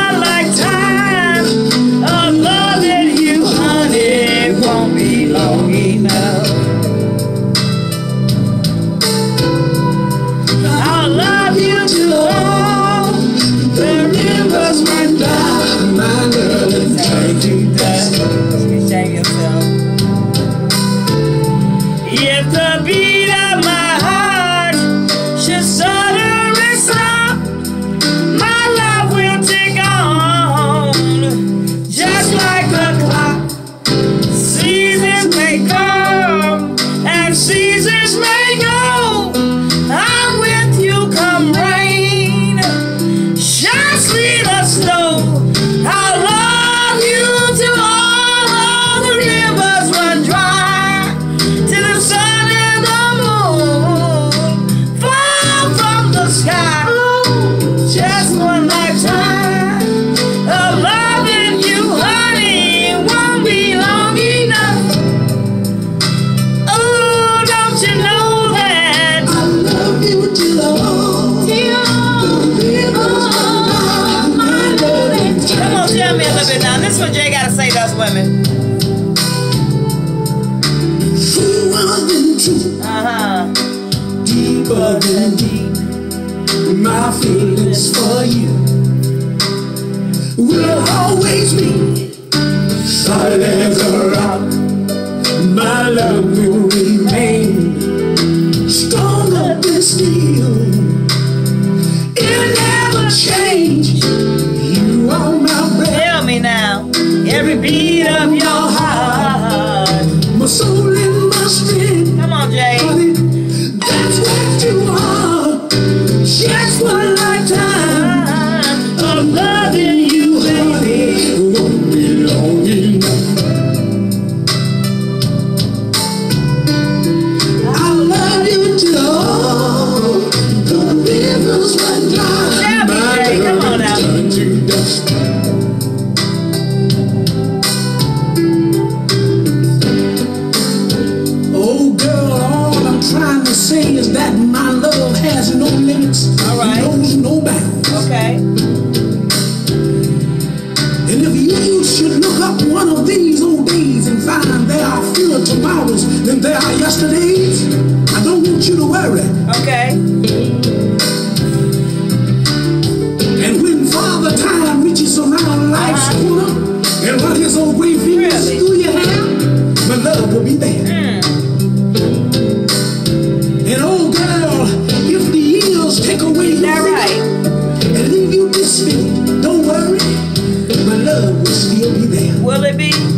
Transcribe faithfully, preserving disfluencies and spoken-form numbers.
lifetime of loving you, honey, won't be long enough. I'll love you till all the rivers run dry. My love is turn to dust. You shake yourself. If the beat of my heart should suddenly stop, my love will tick on just like a clock. Seasons may come and seasons may go. I'm with you come rain, shine, sleet or snow. I'll love you till all the rivers run dry, till the sun and the moon fall from the sky. Just one lifetime of loving you, honey, won't be long enough. Oh, don't you know that I love you till all the rivers run dry. Come on, tell me a little bit now. This is what Jay gotta say to us women. Truer than true, Uh-huh. deeper than deep. My feelings for you will always be solid as a rock. My love will remain stronger than steel. It'll never change. You are my breath, Tell me now, every beat of your heart. my soul and my strength. Come on, Jay. Honey, that's what you are. Just one lifetime of loving you, baby. Won't be long enough. I love you till all the rivers run dry. Tell me, My Jay, come on love now. turn to dust. Oh girl, all I'm trying to say is that my love has no limits, All right. knows no bounds. Okay. And if you should look up one of these old days and find there are fewer tomorrows than there are yesterdays, I don't want you to worry. Okay. And when Father Time reaches around life's Uh-huh. corner and run his old gray fingers Really? through your hair, my love will be there. Mm. And oh girl, if the years take away your That vigor right? and leave you disfigured, don't worry, my love will still be there. Will it be?